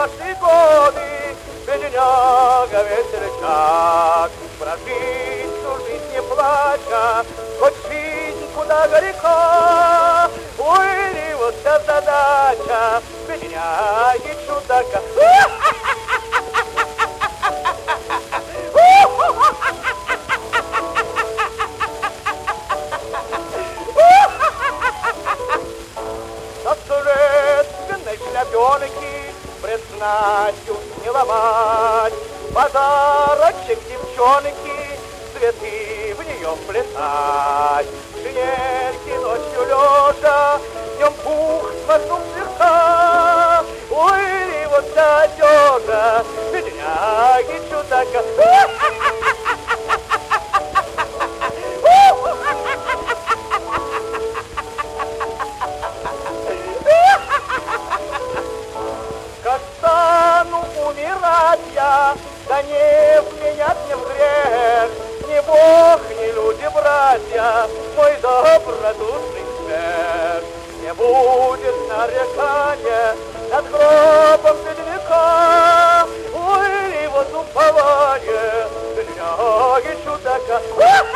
наши годы, бедняга весельчак, прожить всю жизнь не плача, хоть жизнь куда горека. Ой, вот вся задача бедняги чудака. Соответственной шляпенки пред снастью не ломать, подарочек девчонки, цветы в нее плясать. Шинельки ночью лежа, днем пух смахнул слегка. Ой, вот вся одежа бедняги чудака. Как стану умирать я, да не в меня, не в грех, ни Бог, ни люди, братья, мой добродушный смерть. Не будет нарекания над гробом бедняка. Ой, вот упование бедняги чудака.